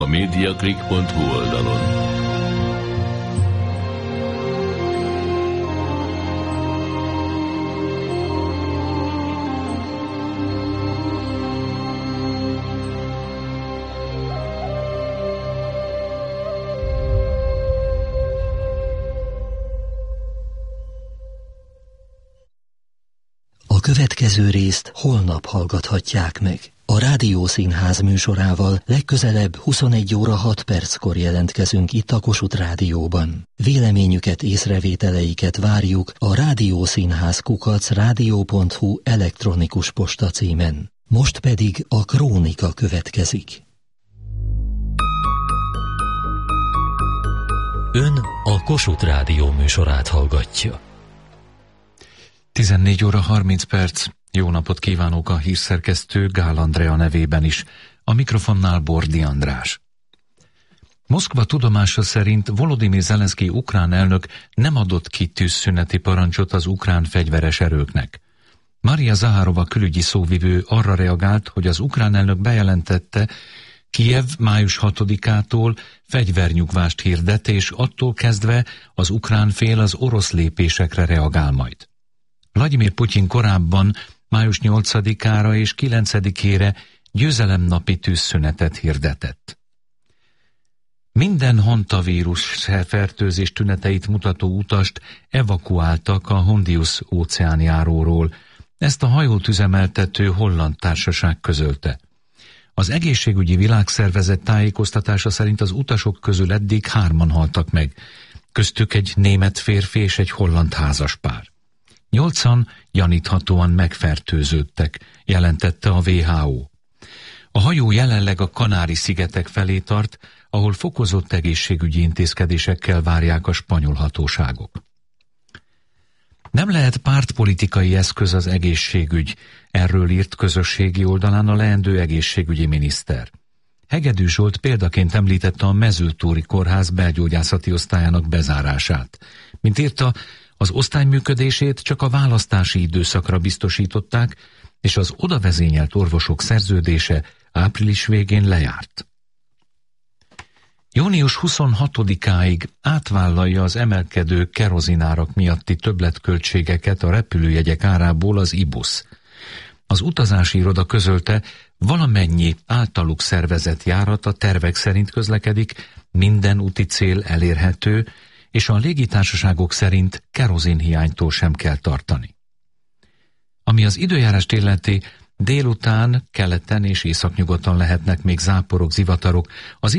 a mediaclick.hu oldalon. A következő részt holnap hallgathatják meg. A Rádiószínház műsorával legközelebb 21 óra 6 perckor jelentkezünk itt a Kossuth Rádióban. Véleményüket, észrevételeiket várjuk a rádiószínház@radio.hu elektronikus postacímen. Most pedig a krónika következik. Ön a Kossuth Rádió műsorát hallgatja. 14 óra 30 perc. Jó napot kívánok a hírszerkesztő Gál Andrea nevében is. A mikrofonnál Bordi András. Moszkva tudomása szerint Volodymyr Zelenszkij ukrán elnök nem adott ki tűzszüneti parancsot az ukrán fegyveres erőknek. Maria Zaharova külügyi szóvivő arra reagált, hogy az ukrán elnök bejelentette, Kijev május 6-ától fegyvernyugvást hirdet, és attól kezdve az ukrán fél az orosz lépésekre reagál majd. Vladimir Putyin korábban május 8-ára és 9-ére győzelemnapi tűzszünetet hirdetett. Minden hantavírus fertőzés tüneteit mutató utast evakuáltak a Hondius óceánjáróról. Ezt a hajót üzemeltető holland társaság közölte. Az egészségügyi világszervezet tájékoztatása szerint az utasok közül eddig 3-an haltak meg, köztük egy német férfi és egy holland házaspár. 8-an gyaníthatóan megfertőződtek, jelentette a WHO. A hajó jelenleg a Kanári-szigetek felé tart, ahol fokozott egészségügyi intézkedésekkel várják a spanyol hatóságok. Nem lehet pártpolitikai eszköz az egészségügy, erről írt közösségi oldalán a leendő egészségügyi miniszter. Hegedű Zsolt példaként említette a Mezőtúri Kórház belgyógyászati osztályának bezárását. Mint írta, az osztály működését csak a választási időszakra biztosították, és az odavezényelt orvosok szerződése április végén lejárt. Június 26-áig átvállalja az emelkedő kerozinárak miatti többletköltségeket a repülőjegyek árából az IBUS. Az utazási iroda közölte, valamennyi általuk szervezett járat a tervek szerint közlekedik, minden úti cél elérhető, és a légitársaságok szerint kerozinhiánytól sem kell tartani. Ami az időjárást illeti, délután keleten és északnyugaton lehetnek még záporok, zivatarok, az